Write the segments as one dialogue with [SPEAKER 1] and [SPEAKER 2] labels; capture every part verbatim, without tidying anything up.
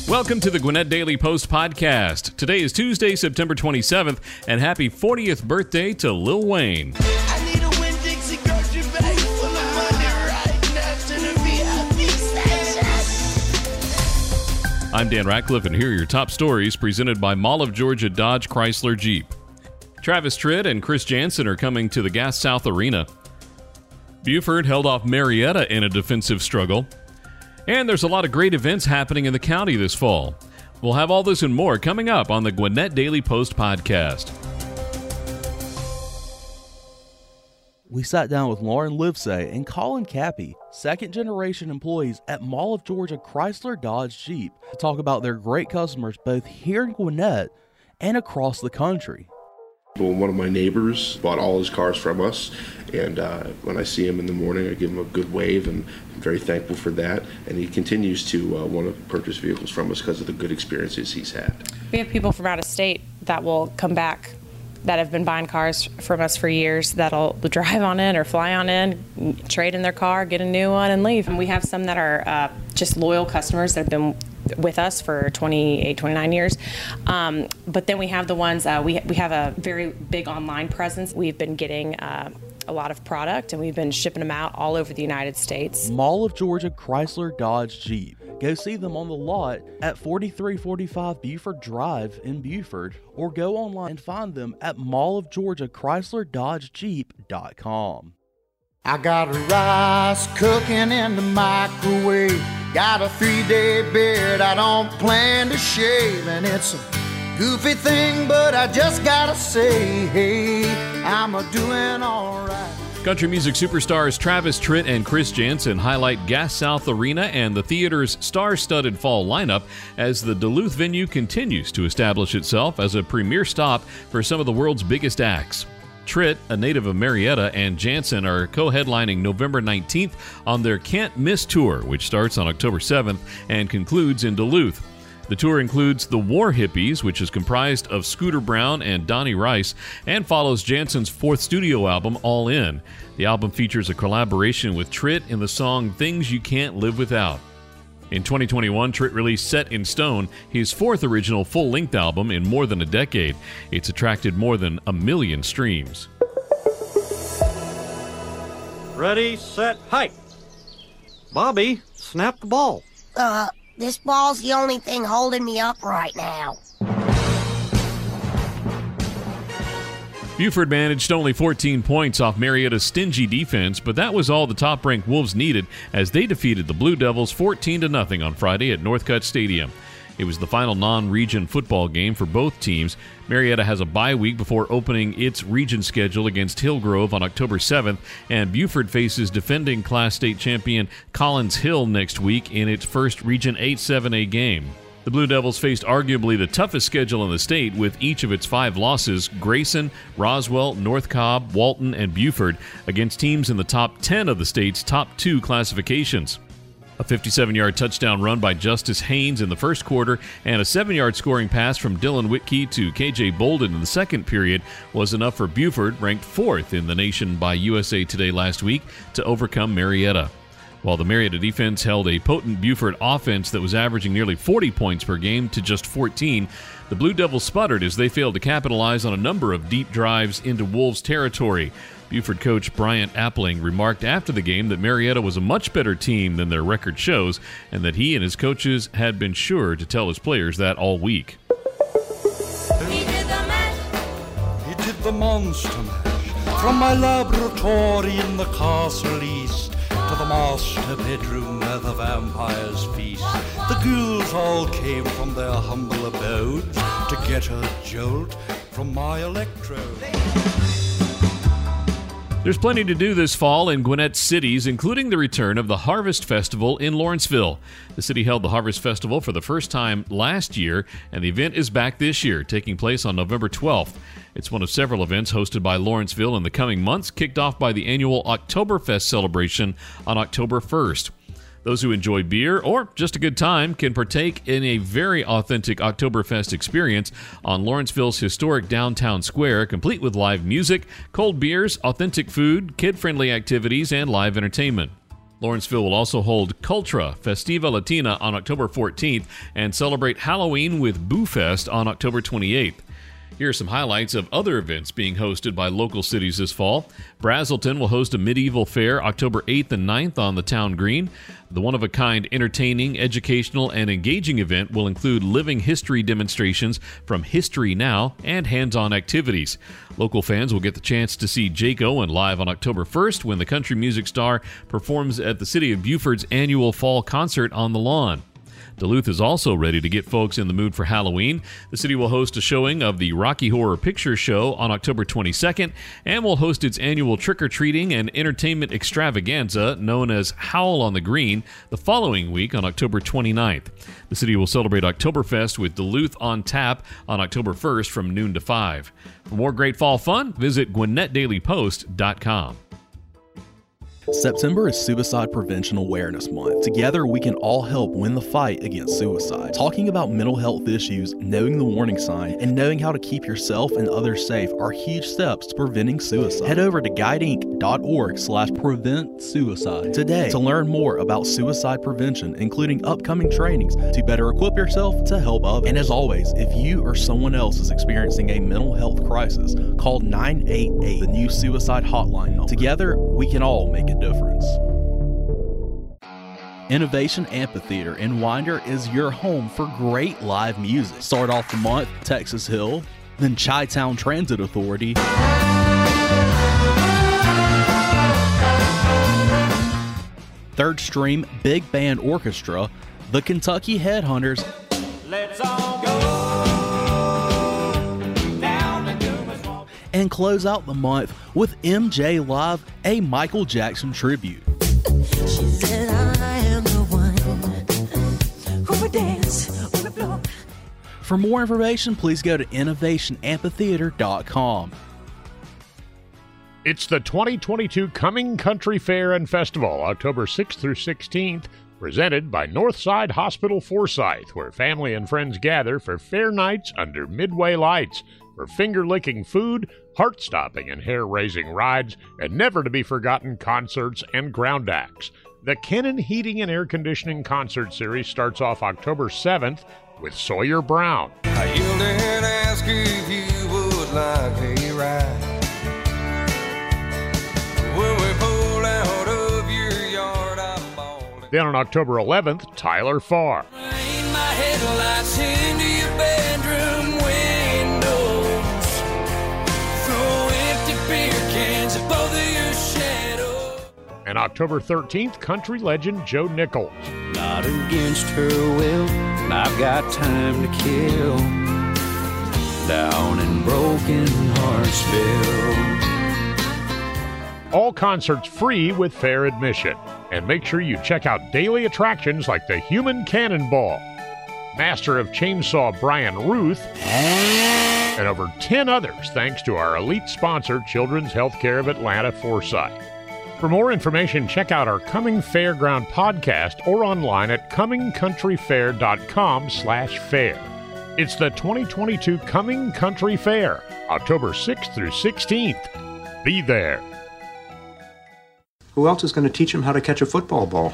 [SPEAKER 1] Welcome to the Gwinnett Daily Post podcast. Today is Tuesday, September twenty-seventh, and happy fortieth birthday to Lil Wayne.
[SPEAKER 2] I need a Winn-Dixie grocery bag full of money right now to the V I P section.
[SPEAKER 1] I'm Dan Ratcliffe, and here are your top stories presented by Mall of Georgia Dodge Chrysler Jeep. Travis Tritt and Chris Janson are coming to the Gas South Arena. Buford held off Marietta in a defensive struggle. And there's a lot of great events happening in the county this fall. We'll have all this and more coming up on the Gwinnett Daily Post podcast.
[SPEAKER 3] We sat down with Lauren Livesay and Colin Cappy, second-generation employees at Mall of Georgia Chrysler Dodge Jeep, to talk about their great customers both here in Gwinnett and across the country.
[SPEAKER 4] Well, one of my neighbors bought all his cars from us, and uh, when I see him in the morning, I give him a good wave, and I'm very thankful for that. And he continues to uh, want to purchase vehicles from us because of the good experiences he's had.
[SPEAKER 5] We have people from out of state that will come back that have been buying cars from us for years that'll drive on in or fly on in, trade in their car, get a new one, and leave. And we have some that are uh, just loyal customers that have been with us for twenty-eight, twenty-nine years. Um, but then we have the ones, uh, we, we have a very big online presence. We've been getting uh, a lot of product, and we've been shipping them out all over the United States.
[SPEAKER 3] Mall of Georgia Chrysler Dodge Jeep. Go see them on the lot at forty-three forty-five Buford Drive in Buford, or go online and find them at mall of georgia chrysler dodge jeep dot com.
[SPEAKER 6] I got rice cooking in the microwave. Got a three-day beard I don't plan to shave. And it's a goofy thing, but I just gotta say, hey, I'm a doing all right.
[SPEAKER 1] Country music superstars Travis Tritt and Chris Janson highlight Gas South Arena and the theater's star-studded fall lineup as the Duluth venue continues to establish itself as a premier stop for some of the world's biggest acts. Tritt, a native of Marietta, and Janson are co-headlining November nineteenth on their Can't Miss Tour, which starts on October seventh and concludes in Duluth. The tour includes The War Hippies, which is comprised of Scooter Brown and Donnie Rice, and follows Janson's fourth studio album, All In. The album features a collaboration with Tritt in the song Things You Can't Live Without. In twenty twenty-one, Tritt released Set in Stone, his fourth original full-length album in more than a decade. It's attracted more than a million streams.
[SPEAKER 7] Ready, set, hike. Bobby, snap the ball.
[SPEAKER 8] Uh, this ball's the only thing holding me up right now.
[SPEAKER 1] Buford managed only fourteen points off Marietta's stingy defense, but that was all the top-ranked Wolves needed as they defeated the Blue Devils fourteen to nothing on Friday at Northcutt Stadium. It was the final non-region football game for both teams. Marietta has a bye week before opening its region schedule against Hillgrove on October seventh, and Buford faces defending Class State champion Collins Hill next week in its first Region eight seven A game. The Blue Devils faced arguably the toughest schedule in the state with each of its five losses, Grayson, Roswell, North Cobb, Walton, and Buford, against teams in the top ten of the state's top two classifications. A fifty-seven-yard touchdown run by Justice Haynes in the first quarter and a seven-yard scoring pass from Dylan Whitkey to K J Bolden in the second period was enough for Buford, ranked fourth in the nation by U S A Today last week, to overcome Marietta. While the Marietta defense held a potent Buford offense that was averaging nearly forty points per game to just fourteen, the Blue Devils sputtered as they failed to capitalize on a number of deep drives into Wolves territory. Buford coach Bryant Appling remarked after the game that Marietta was a much better team than their record shows, and that he and his coaches had been sure to tell his players that all week.
[SPEAKER 2] He did the mash.
[SPEAKER 6] He did the monster mash. From my laboratory in the castle east to the master bedroom where the vampires feast. The ghouls all came from their humble abodes to get a jolt from my electrode.
[SPEAKER 1] There's plenty to do this fall in Gwinnett's cities, including the return of the Harvest Festival in Lawrenceville. The city held the Harvest Festival for the first time last year, and the event is back this year, taking place on November twelfth. It's one of several events hosted by Lawrenceville in the coming months, kicked off by the annual Oktoberfest celebration on October first. Those who enjoy beer or just a good time can partake in a very authentic Oktoberfest experience on Lawrenceville's historic downtown square, complete with live music, cold beers, authentic food, kid-friendly activities, and live entertainment. Lawrenceville will also hold Cultra Festiva Latina on October fourteenth and celebrate Halloween with Boo Fest on October twenty-eighth. Here are some highlights of other events being hosted by local cities this fall. Brazelton will host a medieval fair October eighth and ninth on the town green. The one-of-a-kind entertaining, educational, and engaging event will include living history demonstrations from History Now and hands-on activities. Local fans will get the chance to see Jake Owen live on October first when the country music star performs at the City of Buford's annual fall concert on the lawn. Duluth is also ready to get folks in the mood for Halloween. The city will host a showing of the Rocky Horror Picture Show on October twenty-second and will host its annual trick-or-treating and entertainment extravaganza known as Howl on the Green the following week on October twenty-ninth. The city will celebrate Oktoberfest with Duluth on Tap on October first from noon to five. For more great fall fun, visit Gwinnett Daily Post dot com.
[SPEAKER 3] September is Suicide Prevention Awareness Month. Together, we can all help win the fight against suicide. Talking about mental health issues, knowing the warning sign, and knowing how to keep yourself and others safe are huge steps to preventing suicide. Head over to guideinc.org slash prevent suicide today to learn more about suicide prevention, including upcoming trainings to better equip yourself to help others. And as always, if you or someone else is experiencing a mental health crisis, call nine eight eight, the new suicide hotline number. Together, we can all make a difference. Innovation Amphitheater in Winder is your home for great live music. Start off the month, Texas Hill, then Chi-Town Transit Authority, Third Stream Big Band Orchestra, the Kentucky Headhunters, Let's all go down to Dumas Walk, and close out the month with M J Live, a Michael Jackson tribute.
[SPEAKER 2] She said I am the one who would dance on the floor.
[SPEAKER 3] For more information, please go to innovation amphitheater dot com.
[SPEAKER 9] It's the twenty twenty-two Cumming Country Fair and Festival, October sixth through sixteenth, presented by Northside Hospital Forsyth, where family and friends gather for fair nights under Midway lights, for finger-licking food, heart-stopping and hair-raising rides, and never-to-be-forgotten concerts and ground acts. The Kennan Heating and Air Conditioning Concert Series starts off October seventh with Sawyer Brown.
[SPEAKER 10] I yelled and asked if you would like a ride. When we pulled out of your yard, I'm bawling.
[SPEAKER 9] Then on October eleventh, Tyler Farr.
[SPEAKER 2] Aim my headlights into your bedroom windows. Throw empty beer cans at both of your shadows.
[SPEAKER 9] And October thirteenth, country legend Joe Nichols.
[SPEAKER 11] Not against her will, I've got time to kill. Down in Broken Heartsville.
[SPEAKER 9] All concerts free with fair admission. And make sure you check out daily attractions like the Human Cannonball, Master of Chainsaw Brian Ruth, and over ten others thanks to our elite sponsor, Children's Healthcare of Atlanta, Forsyth. For more information, check out our Cumming Fairground podcast or online at cumming country fair dot com slash fair. It's the twenty twenty-two Cumming Country Fair, October sixth through sixteenth. Be there.
[SPEAKER 12] Who else is going to teach him how to catch a football ball?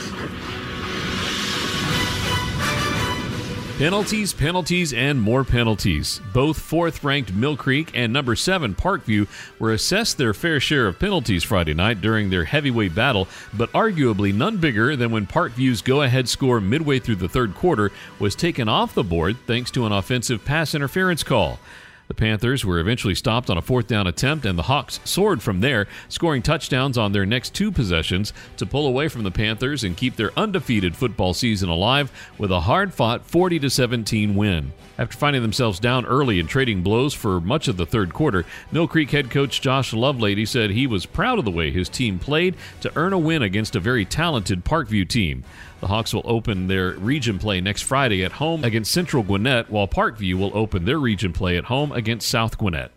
[SPEAKER 1] Penalties, penalties, and more penalties. Both fourth-ranked Mill Creek and number seven Parkview were assessed their fair share of penalties Friday night during their heavyweight battle, but arguably none bigger than when Parkview's go-ahead score midway through the third quarter was taken off the board thanks to an offensive pass interference call. The Panthers were eventually stopped on a fourth down attempt, and the Hawks soared from there, scoring touchdowns on their next two possessions to pull away from the Panthers and keep their undefeated football season alive with a hard-fought forty to seventeen win. After finding themselves down early and trading blows for much of the third quarter, Mill Creek head coach Josh Lovelady said he was proud of the way his team played to earn a win against a very talented Parkview team. The Hawks will open their region play next Friday at home against Central Gwinnett, while Parkview will open their region play at home against South Gwinnett.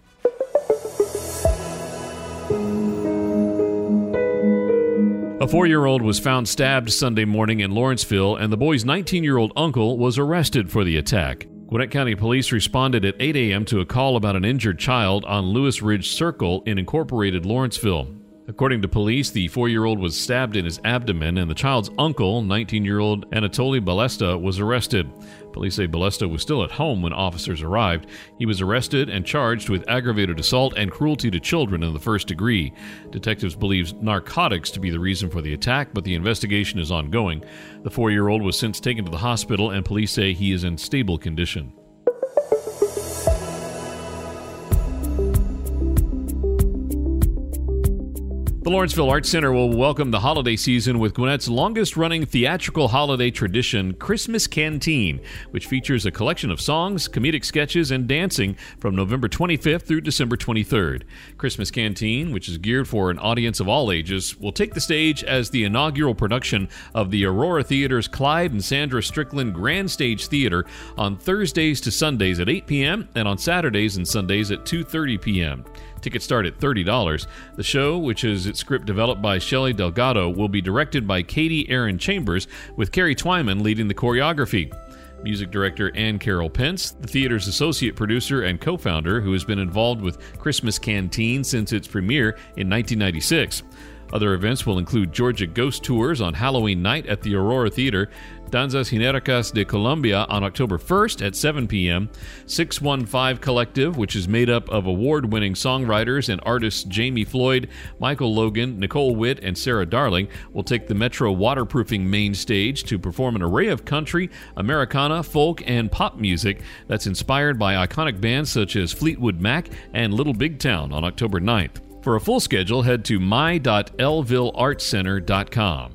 [SPEAKER 1] A four-year-old was found stabbed Sunday morning in Lawrenceville, and the boy's nineteen-year-old uncle was arrested for the attack. Gwinnett County Police responded at eight a.m. to a call about an injured child on Lewis Ridge Circle in incorporated Lawrenceville. According to police, the four-year-old was stabbed in his abdomen, and the child's uncle, nineteen-year-old Anatoly Balesta, was arrested. Police say Balesta was still at home when officers arrived. He was arrested and charged with aggravated assault and cruelty to children in the first degree. Detectives believe narcotics to be the reason for the attack, but the investigation is ongoing. The four-year-old was since taken to the hospital, and police say he is in stable condition. The Lawrenceville Arts Center will welcome the holiday season with Gwinnett's longest-running theatrical holiday tradition, Christmas Canteen, which features a collection of songs, comedic sketches, and dancing from November twenty-fifth through December twenty-third. Christmas Canteen, which is geared for an audience of all ages, will take the stage as the inaugural production of the Aurora Theater's Clyde and Sandra Strickland Grand Stage Theater on Thursdays to Sundays at eight p.m. and on Saturdays and Sundays at two thirty p.m. Tickets start at thirty dollars. The show, which is its script developed by Shelley Delgado, will be directed by Katie Aaron Chambers, with Carrie Twyman leading the choreography. Music director Ann Carroll Pence, the theater's associate producer and co-founder, who has been involved with Christmas Canteen since its premiere in nineteen ninety-six. Other events will include Georgia Ghost Tours on Halloween night at the Aurora Theater, Danzas Genericas de Colombia on October first at seven p.m., six one five Collective, which is made up of award-winning songwriters and artists Jamie Floyd, Michael Logan, Nicole Witt, and Sarah Darling, will take the Metro Waterproofing main stage to perform an array of country, Americana, folk, and pop music that's inspired by iconic bands such as Fleetwood Mac and Little Big Town on October ninth. For a full schedule, head to my dot elville arts center dot com.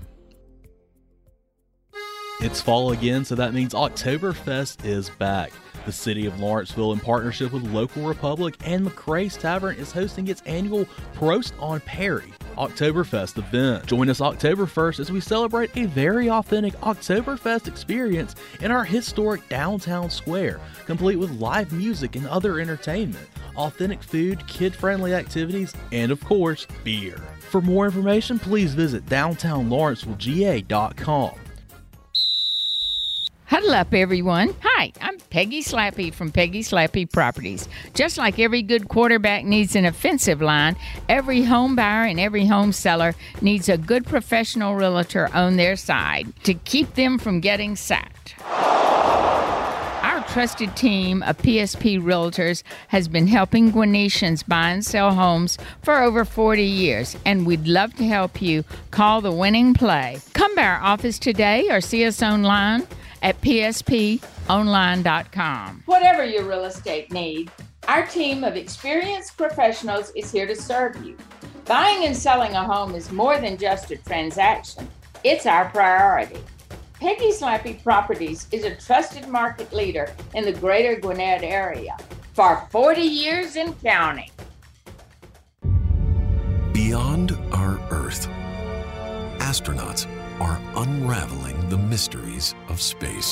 [SPEAKER 3] It's fall again, so that means Oktoberfest is back. The city of Lawrenceville, in partnership with Local Republic and McCrae's Tavern, is hosting its annual Prost on Perry Oktoberfest event. Join us October first as we celebrate a very authentic Oktoberfest experience in our historic downtown square, complete with live music and other entertainment, authentic food, kid-friendly activities, and of course, beer. For more information, please visit downtown lawrenceville g a dot com.
[SPEAKER 13] Huddle up, everyone. Hi, I'm Peggy Slappy from Peggy Slappy Properties. Just like every good quarterback needs an offensive line, every home buyer and every home seller needs a good professional realtor on their side to keep them from getting sacked. Our trusted team of P S P Realtors has been helping Gwinnetians buy and sell homes for over forty years, and we'd love to help you call the winning play. Come by our office today or see us online at p s p online dot com. Whatever your real estate need, our team of experienced professionals is here to serve you. Buying and selling a home is more than just a transaction. It's our priority. Peggy Slappy Properties is a trusted market leader in the greater Gwinnett area for forty years and counting.
[SPEAKER 14] Beyond our Earth, astronauts are unraveling the mysteries of space.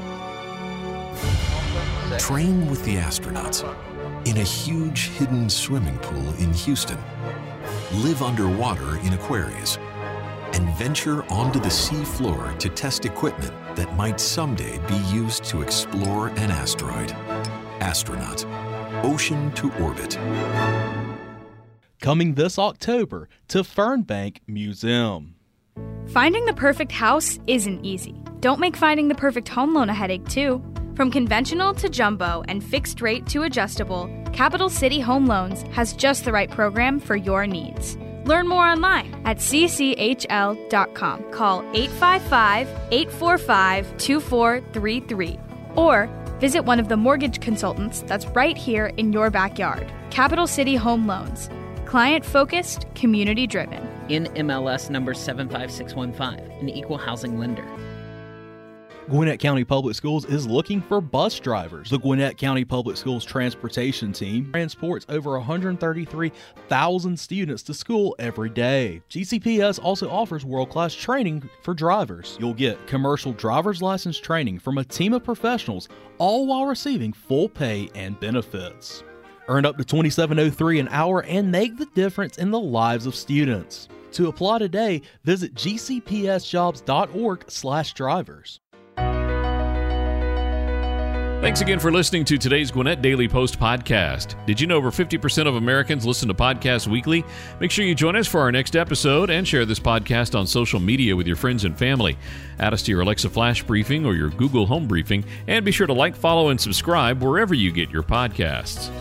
[SPEAKER 14] Train with the astronauts in a huge hidden swimming pool in Houston. Live underwater in Aquarius and venture onto the sea floor to test equipment that might someday be used to explore an asteroid. Astronaut, Ocean to Orbit.
[SPEAKER 3] Coming this October to Fernbank Museum.
[SPEAKER 15] Finding the perfect house isn't easy. Don't make finding the perfect home loan a headache, too. From conventional to jumbo and fixed rate to adjustable, Capital City Home Loans has just the right program for your needs. Learn more online at c c h l dot com. Call eight five five, eight four five, two four three three or visit one of the mortgage consultants that's right here in your backyard. Capital City Home Loans. Client-focused, community-driven.
[SPEAKER 16] N M L S number seven five six one five, an equal housing lender.
[SPEAKER 3] Gwinnett County Public Schools is looking for bus drivers. The Gwinnett County Public Schools transportation team transports over one hundred thirty-three thousand students to school every day. G C P S also offers world-class training for drivers. You'll get commercial driver's license training from a team of professionals, all while receiving full pay and benefits. Earn up to twenty-seven oh three an hour and make the difference in the lives of students. To apply today, visit g c p s jobs dot org slash drivers.
[SPEAKER 1] Thanks again for listening to today's Gwinnett Daily Post podcast. Did you know over fifty percent of Americans listen to podcasts weekly? Make sure you join us for our next episode and share this podcast on social media with your friends and family. Add us to your Alexa Flash Briefing or your Google Home Briefing, and be sure to like, follow, and subscribe wherever you get your podcasts.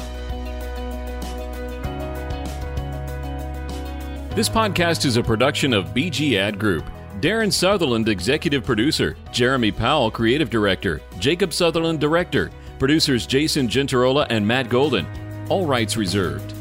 [SPEAKER 1] This podcast is a production of B G Ad Group. Darren Sutherland, Executive Producer. Jeremy Powell, Creative Director. Jacob Sutherland, Director. Producers Jason Gentarola and Matt Golden. All rights reserved.